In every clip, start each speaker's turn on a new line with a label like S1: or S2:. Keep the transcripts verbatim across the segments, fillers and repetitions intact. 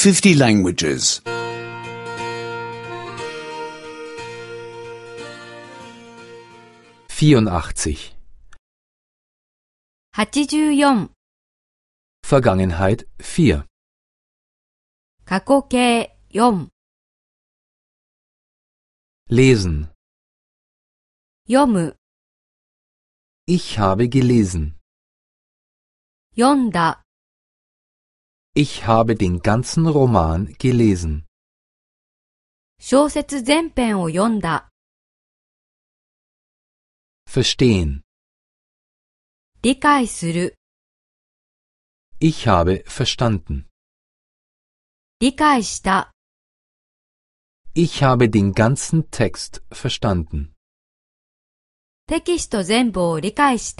S1: fifty languages.
S2: vierundachtzig.
S3: はちじゅうよん
S2: Vergangenheit vier.
S3: 過去形よん
S2: Lesen.
S3: 読む
S2: Ich habe gelesen.
S3: 読んだ
S2: Ich habe den ganzen Roman gelesen.
S3: 小説全編を読んだ
S2: Verstehen.
S3: 理解する
S2: Ich habe verstanden.
S3: 理解した
S2: Ich habe den ganzen Text verstanden.
S3: テキスト全部を理解した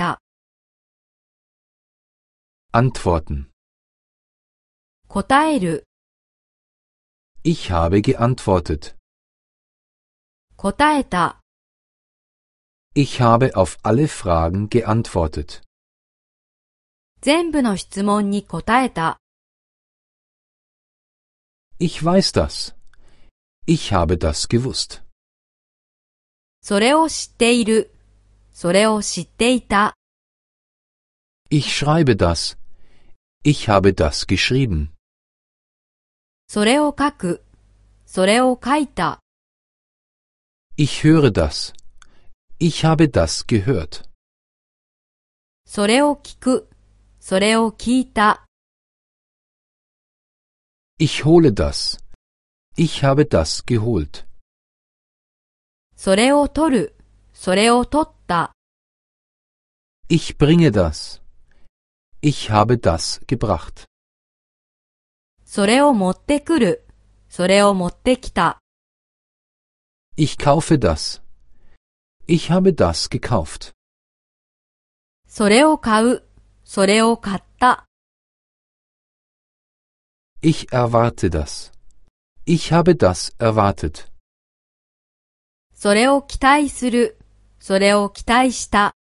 S2: Antworten.
S3: 答える
S2: Ich habe geantwortet.
S3: 答えた
S2: Ich habe auf alle Fragen geantwortet.
S3: 全部の質問に答えた
S2: Ich weiß das. Ich habe das gewusst.
S3: それを知っているそれを知っていた
S2: Ich schreibe das. Ich habe das geschrieben.
S3: それを書くそれを書いた
S2: Ich höre das. Ich habe das gehört.
S3: それを聞くそれを聞いた
S2: Ich hole das. Ich habe das geholt.
S3: それを取るそれを取った
S2: Ich bringe das. Ich habe das gebracht.
S3: それを持ってくるそれを持ってきた
S2: Ich kaufe das. Ich habe das gekauft.
S3: それを買うそれを買った
S2: Ich erwarte das. Ich habe das erwartet.
S3: それを期待するそれを期待した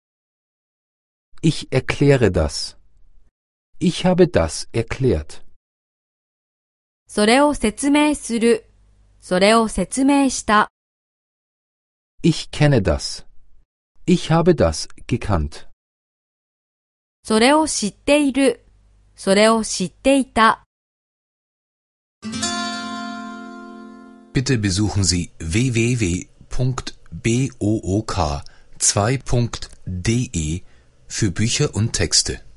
S2: Ich erkläre das. Ich habe das erklärt.
S3: それを説明するそれを説明した
S2: Ich kenne das. Ich habe das gekannt.
S3: それを知っているそれを知っていた
S1: Bitte besuchen Sie w w w punkt book zwei punkt de für Bücher und Texte.